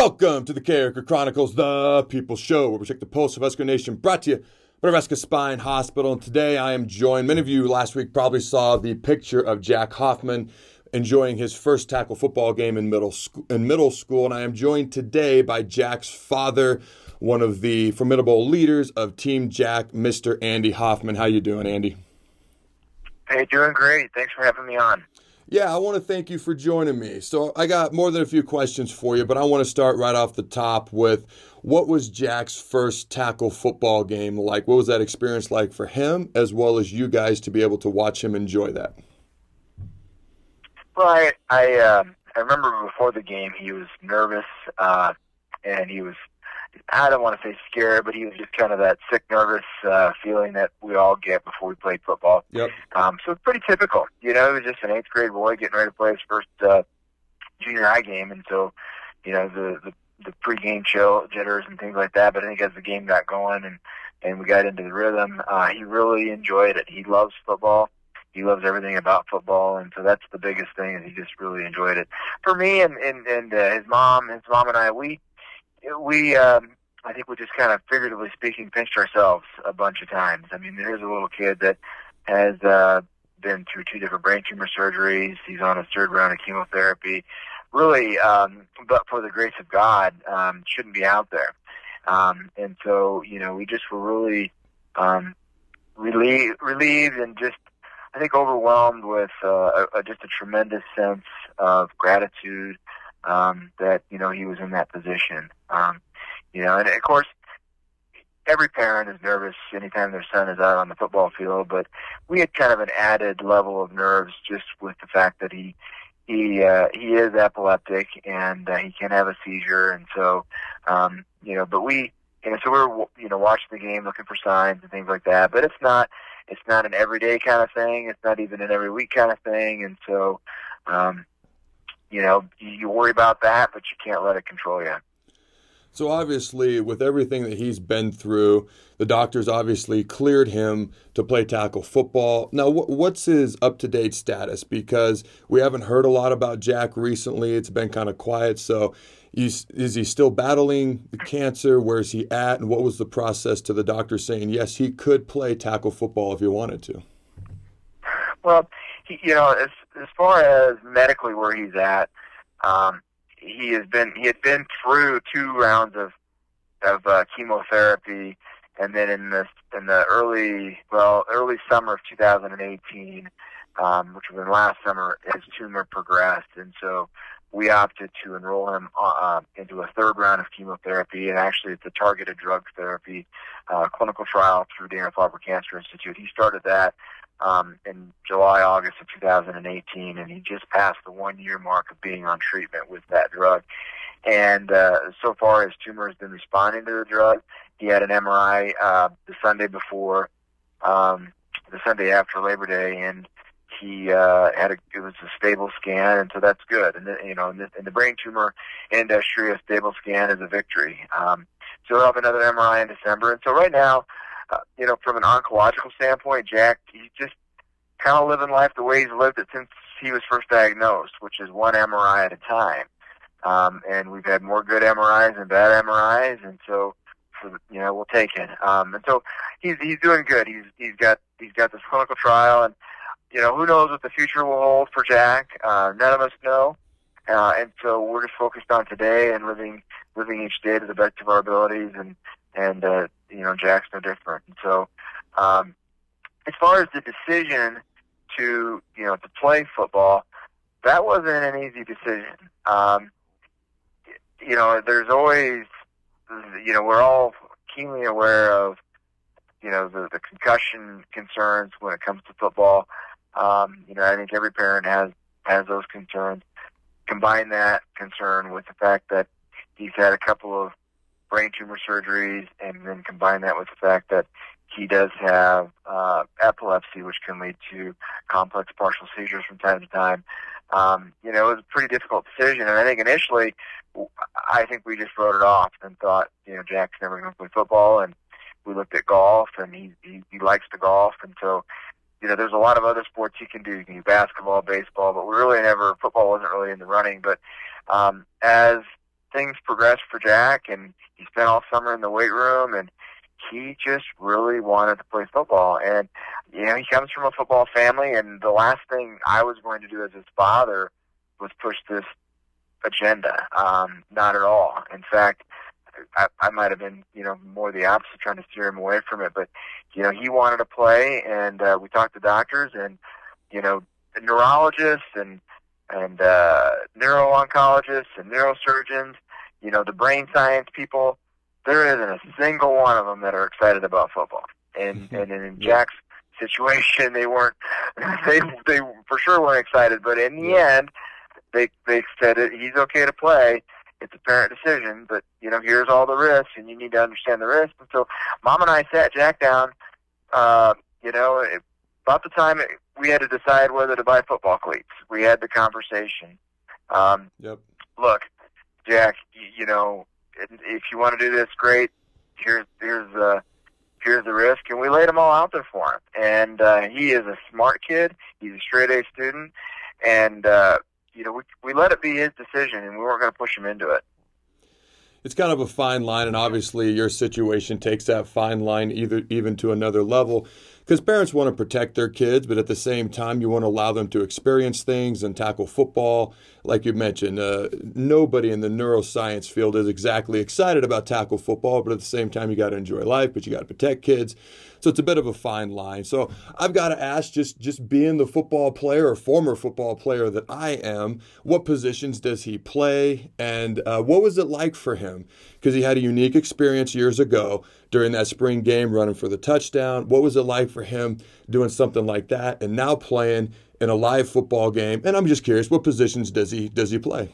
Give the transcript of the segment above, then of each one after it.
Welcome to the Character Chronicles, the People Show, where we check the pulse of Husker Nation, brought to you by Nebraska Spine Hospital. And today I am joined, many of you last week probably saw the picture of Jack Hoffman enjoying his first tackle football game in middle school. And I am joined today by Jack's father, one of the formidable leaders of Team Jack, Mr. Andy Hoffman. How you doing, Andy? Hey, doing great. Thanks for having me on. Yeah, I want to thank you for joining me. So I got more than a few questions for you, but I want to start right off the top with, what was Jack's first tackle football game like? What was that experience like for him, as well as you guys to be able to watch him enjoy that? Well, I remember before the game he was nervous, and he was, I don't want to say scared, but he was just kind of that sick, nervous feeling that we all get before we played football. Yep. So it's pretty typical. You know, he was just an 8th grade boy getting ready to play his first junior high game, and so, you know, the pregame jitters and things like that. But I think as the game got going and we got into the rhythm, he really enjoyed it. He loves football. He loves everything about football, and so that's the biggest thing. Is he just really enjoyed it. For me and his mom and I, we I think we just kind of, figuratively speaking, pinched ourselves a bunch of times. I mean, there's a little kid that has been through 2 different brain tumor surgeries. He's on his 3rd round of chemotherapy. Really, but for the grace of God, shouldn't be out there. And so, you know, we just were really relieved and just, I think, overwhelmed with just a tremendous sense of gratitude that, you know, he was in that position. You know, and of course, every parent is nervous anytime their son is out on the football field, but we had kind of an added level of nerves just with the fact that he is epileptic and he can have a seizure, and so you know, but so we're, you know, watching the game, looking for signs and things like that. But it's not an everyday kind of thing. It's not even an every week kind of thing, and so you know, you worry about that, but you can't let it control you. So obviously, with everything that he's been through, the doctors obviously cleared him to play tackle football. Now, what's his up-to-date status? Because we haven't heard a lot about Jack recently. It's been kind of quiet. So is he still battling the cancer? Where is he at? And what was the process to the doctor saying, yes, he could play tackle football if he wanted to? Well, you know, as far as medically where he's at, he had been through 2 rounds of chemotherapy, and then in the early summer of 2018, which was in last summer, his tumor progressed, and so we opted to enroll him into a 3rd round of chemotherapy, and actually it's a targeted drug therapy clinical trial through Dana-Farber Cancer Institute. He started that in July, August of 2018, and he just passed the 1-year mark of being on treatment with that drug. And so far, his tumor has been responding to the drug. He had an MRI the Sunday after Labor Day, and he it was a stable scan, and so that's good. And you know, in the brain tumor industry, a stable scan is a victory. So we'll have another MRI in December, and so right now, you know, from an oncological standpoint, Jack, he's just kind of living life the way he's lived it since he was first diagnosed, which is 1 MRI at a time. And we've had more good MRIs than bad MRIs, and so, you know, we'll take it. And so he's doing good. He's got this clinical trial, and, you know, who knows what the future will hold for Jack? None of us know. And so we're just focused on today and living each day to the best of our abilities, and you know, Jack's no different. And so, as far as the decision to play football, that wasn't an easy decision. You know, there's always, you know, we're all keenly aware of, you know, the concussion concerns when it comes to football. You know, I think every parent has those concerns. Combine that concern with the fact that he's had a couple of brain tumor surgeries, and then combine that with the fact that he does have epilepsy, which can lead to complex partial seizures from time to time. You know, it was a pretty difficult decision, and I think initially, I think we just wrote it off and thought, you know, Jack's never going to play football, and we looked at golf, and he likes to golf, and so, you know, there's a lot of other sports you can do. You can do basketball, baseball, but football wasn't really in the running. But as things progressed for Jack, and he spent all summer in the weight room, and he just really wanted to play football. And, you know, he comes from a football family, and the last thing I was going to do as his father was push this agenda. Not at all. In fact, I might have been, you know, more the opposite, trying to steer him away from it. But, you know, he wanted to play, and we talked to doctors, and, you know, neurologists and neuro-oncologists and neurosurgeons, you know, the brain science people. There isn't a single one of them that are excited about football. And in Jack's situation, they weren't. They for sure weren't excited. But in the end, they said he's okay to play. It's a parent decision, but, you know, here's all the risks, and you need to understand the risks. And so Mom and I sat Jack down, you know, about the time we had to decide whether to buy football cleats. We had the conversation. Look, Jack, you know, if you want to do this, great. Here's the risk, and we laid them all out there for him. And he is a smart kid. He's a straight-A student, and you know, we let it be his decision, and we weren't going to push him into it. It's kind of a fine line, and obviously your situation takes that fine line even to another level, because parents want to protect their kids, but at the same time, you want to allow them to experience things and tackle football. Like you mentioned, nobody in the neuroscience field is exactly excited about tackle football, but at the same time, you got to enjoy life, but you got to protect kids. So it's a bit of a fine line. So I've got to ask, just being the football player or former football player that I am, what positions does he play, and what was it like for him? Because he had a unique experience years ago during that spring game running for the touchdown. What was it like for him doing something like that and now playing in a live football game? And I'm just curious, what positions does he play?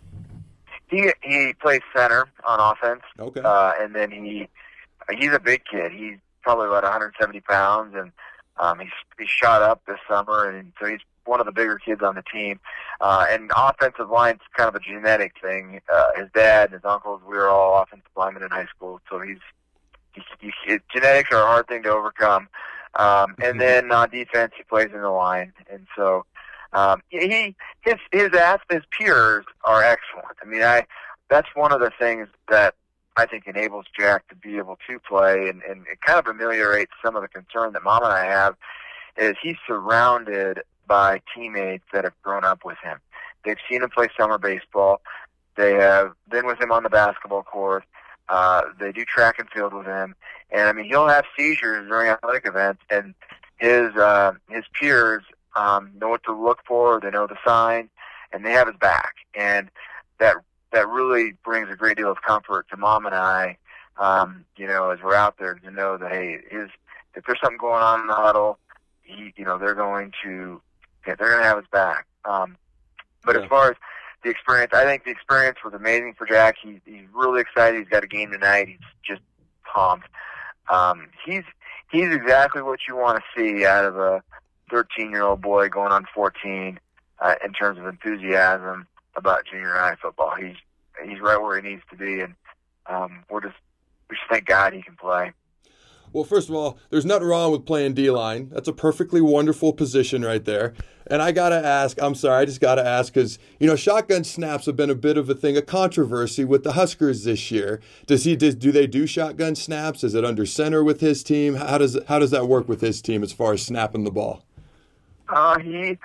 He plays center on offense. Okay. And then he's a big kid. He's probably about 170 pounds, and he's shot up this summer, and so he's one of the bigger kids on the team. And offensive line's kind of a genetic thing. His dad and his uncles, we were all offensive linemen in high school, so genetics are a hard thing to overcome. And then on defense, he plays in the line, and so his peers are excellent. I mean, that's one of the things that I think enables Jack to be able to play, and it kind of ameliorates some of the concern that Mom and I have, is he's surrounded by teammates that have grown up with him. They've seen him play summer baseball. They have been with him on the basketball court. They do track and field with him. And, I mean, he'll have seizures during athletic events, and his peers know what to look for. They know the signs, and they have his back. And that really brings a great deal of comfort to Mom and I, you know, as we're out there, to know that, hey, if there's something going on in the huddle, they're going to have his back. But as far as the experience, I think the experience was amazing for Jack. He's really excited. He's got a game tonight. He's just pumped. He's exactly what you want to see out of a 13-year-old boy going on 14 in terms of enthusiasm about junior high football. He's right where he needs to be, and we just thank God he can play. Well, first of all, there's nothing wrong with playing D-line. That's a perfectly wonderful position right there. And I just got to ask, because, you know, shotgun snaps have been a bit of a controversy with the Huskers this year. Do they do shotgun snaps? Is it under center with his team? How does that work with his team as far as snapping the ball? He's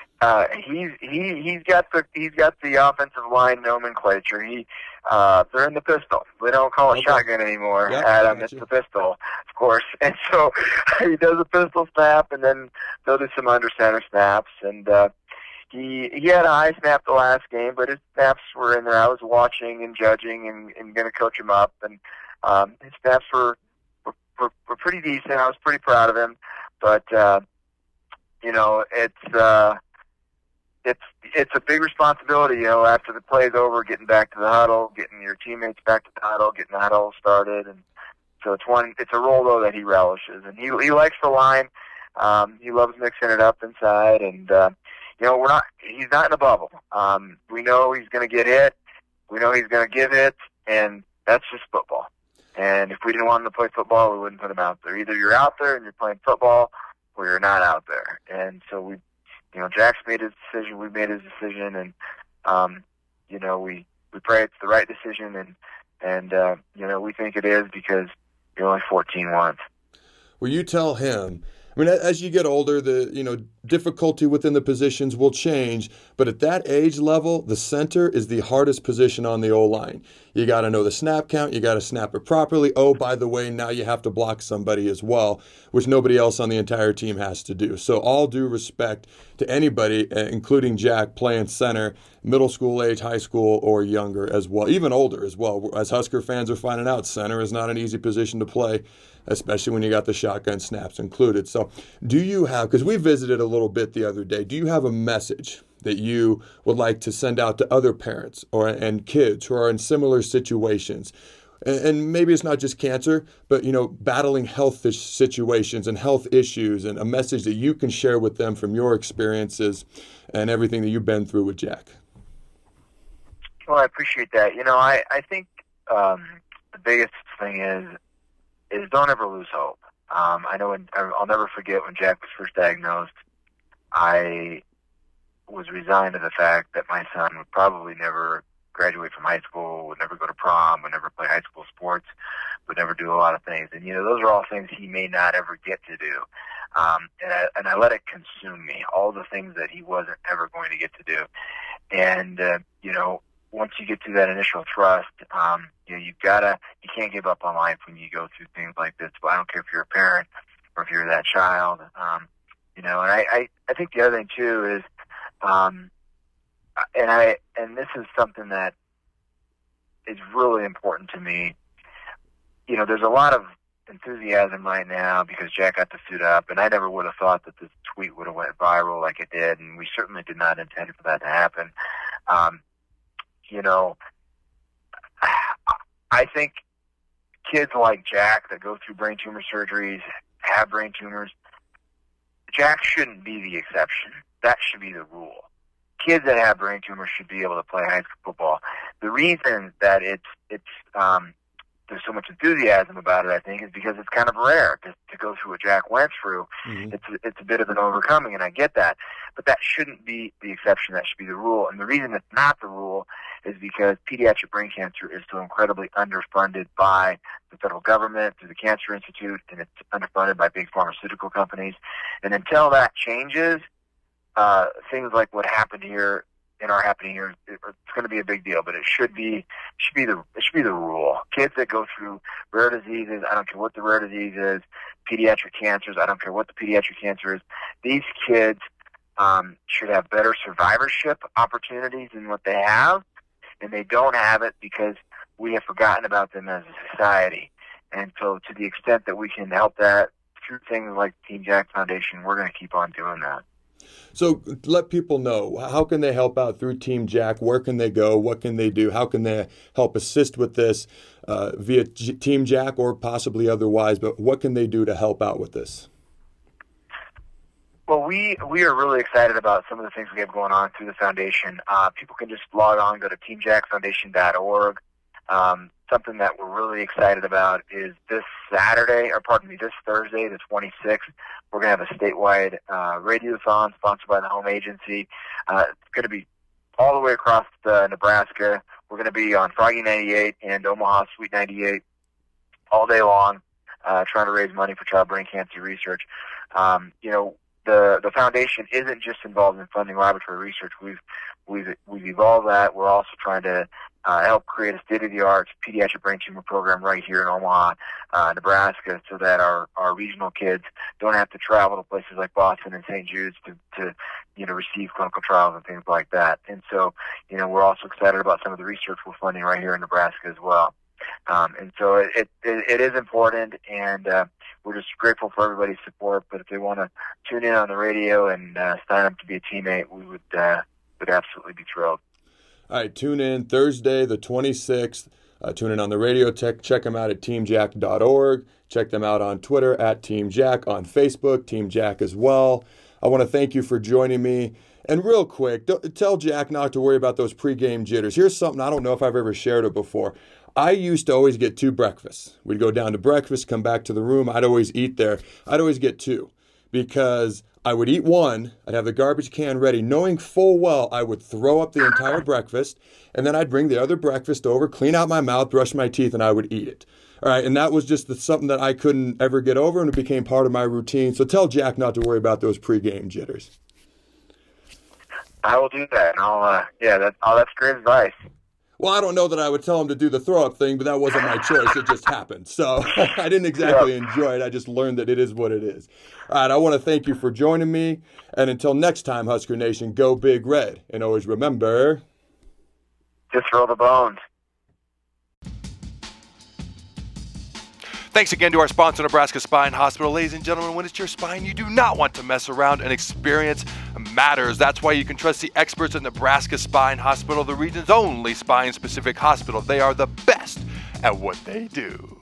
got the offensive line nomenclature. They're in the pistol. They don't call it shotgun anymore, Adam. It's the pistol, of course. And so he does a pistol snap, and then they'll do some under center snaps. And he had a high snap the last game, but his snaps were in there. I was watching and judging and going to coach him up, and his snaps were pretty decent. I was pretty proud of him, but you know, it's a big responsibility, you know, after the play's over, getting back to the huddle, getting your teammates back to the huddle, getting the huddle started. And so it's a role, though, that he relishes. And he likes the line. He loves mixing it up inside. And, you know, he's not in a bubble. We know he's going to get hit. We know he's going to give hits. And that's just football. And if we didn't want him to play football, we wouldn't put him out there. Either you're out there and you're playing football, or you're not out there. And so Jack's made his decision, we made his decision, and, you know, we we pray it's the right decision, and we think it is because you're only 14 once. Well, you tell him. I mean, as you get older, the difficulty within the positions will change, but at that age level, the center is the hardest position on the O-line. You got to know the snap count, you got to snap it properly. Oh, by the way, now you have to block somebody as well, which nobody else on the entire team has to do. So all due respect to anybody, including Jack, playing center, middle school age, high school, or younger as well, even older as well. As Husker fans are finding out, center is not an easy position to play, especially when you got the shotgun snaps included. So do you have, because we visited a little bit the other day, do you have a message that you would like to send out to other parents and kids who are in similar situations? And maybe it's not just cancer, but, battling health situations and health issues, and a message that you can share with them from your experiences and everything that you've been through with Jack. Well, I appreciate that. I think the biggest thing is don't ever lose hope. I know I'll never forget when Jack was first diagnosed, I was resigned to the fact that my son would probably never graduate from high school, would never go to prom, would never play high school sports, would never do a lot of things. And, those are all things he may not ever get to do. And I let it consume me, all the things that he wasn't ever going to get to do. And, once you get through that initial thrust, you can't give up on life when you go through things like this. But I don't care if you're a parent or if you're that child. And I think the other thing too is, and this is something that is really important to me. There's a lot of enthusiasm right now because Jack got to suit up, and I never would have thought that this tweet would have went viral like it did, and we certainly did not intend for that to happen. I think kids like Jack that go through brain tumor surgeries, have brain tumors, Jack shouldn't be the exception. That should be the rule. Kids that have brain tumors should be able to play high school football. The reason that there's so much enthusiasm about it, I think, is because it's kind of rare to go through what Jack went through. Mm-hmm. It's a bit of an overcoming, and I get that. But that shouldn't be the exception. That should be the rule. And the reason it's not the rule is because pediatric brain cancer is so incredibly underfunded by the federal government through the Cancer Institute, and it's underfunded by big pharmaceutical companies. And until that changes, things like what happened here happening here, it's going to be a big deal, but it should be the rule. Kids that go through rare diseases, I don't care what the rare disease is, pediatric cancers, I don't care what the pediatric cancer is, these kids should have better survivorship opportunities than what they have, and they don't have it because we have forgotten about them as a society. And so to the extent that we can help that through things like Team Jack Foundation, we're going to keep on doing that. So let people know, how can they help out through Team Jack? Where can they go? What can they do? How can they help assist with this via Team Jack or possibly otherwise? But what can they do to help out with this? Well, we are really excited about some of the things we have going on through the foundation. People can just log on, go to teamjackfoundation.org. Something that we're really excited about is this Thursday, the 26th, we're going to have a statewide radiothon sponsored by the Home Agency. It's going to be all the way across Nebraska. We're going to be on Froggy 98 and Omaha Sweet 98 all day long, trying to raise money for child brain cancer research. The foundation isn't just involved in funding laboratory research. We've evolved that. We're also trying to help create a state-of-the-art pediatric brain tumor program right here in Omaha, Nebraska, so that our regional kids don't have to travel to places like Boston and St. Jude's to receive clinical trials and things like that. And so, we're also excited about some of the research we're funding right here in Nebraska as well. And so it is important, and we're just grateful for everybody's support. But if they want to tune in on the radio and sign up to be a teammate, we would absolutely be thrilled. All right, tune in Thursday, the 26th. Tune in on the radio. Check them out at teamjack.org. Check them out on Twitter at Team Jack, on Facebook, Team Jack as well. I want to thank you for joining me. And real quick, tell Jack not to worry about those pregame jitters. Here's something, I don't know if I've ever shared it before. I used to always get 2 breakfasts. We'd go down to breakfast, come back to the room. I'd always eat there. I'd always get 2. because I would eat one, I'd have the garbage can ready, knowing full well I would throw up the entire breakfast, and then I'd bring the other breakfast over, clean out my mouth, brush my teeth, and I would eat it. All right, and that was just something that I couldn't ever get over, and it became part of my routine. So tell Jack not to worry about those pregame jitters. I will do that. And that's great advice. Well, I don't know that I would tell him to do the throw-up thing, but that wasn't my choice. It just happened. So I didn't exactly enjoy it. I just learned that it is what it is. All right, I want to thank you for joining me. And until next time, Husker Nation, go Big Red. And always remember, just roll the bones. Thanks again to our sponsor, Nebraska Spine Hospital. Ladies and gentlemen, when it's your spine, you do not want to mess around, and experience matters. That's why you can trust the experts at Nebraska Spine Hospital, the region's only spine-specific hospital. They are the best at what they do.